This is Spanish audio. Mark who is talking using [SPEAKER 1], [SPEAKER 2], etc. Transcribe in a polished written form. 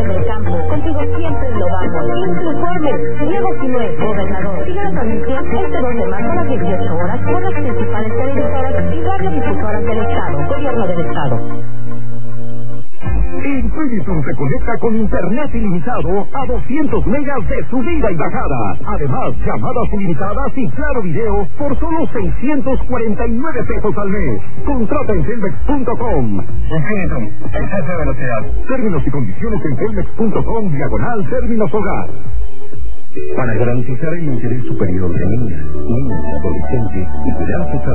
[SPEAKER 1] en el campo. Contigo siempre lo vamos. Informe. Diego Sinué, gobernador. Sigue la transmisión este 2 de marzo a las 18 horas por las principales televisoras y radiodifusoras del Estado. Gobierno del Estado.
[SPEAKER 2] Infinitum se conecta con internet ilimitado a 200 megas de subida y bajada. Además, llamadas ilimitadas y claro video por solo 649 pesos al mes. Contrata en Telmex.com.
[SPEAKER 3] Infinitum, exceso de velocidad.
[SPEAKER 2] Términos y condiciones en Telmex.com/términos hogar.
[SPEAKER 4] Para garantizar el interés superior de niñas, niños, adolescentes y cuidar su salud.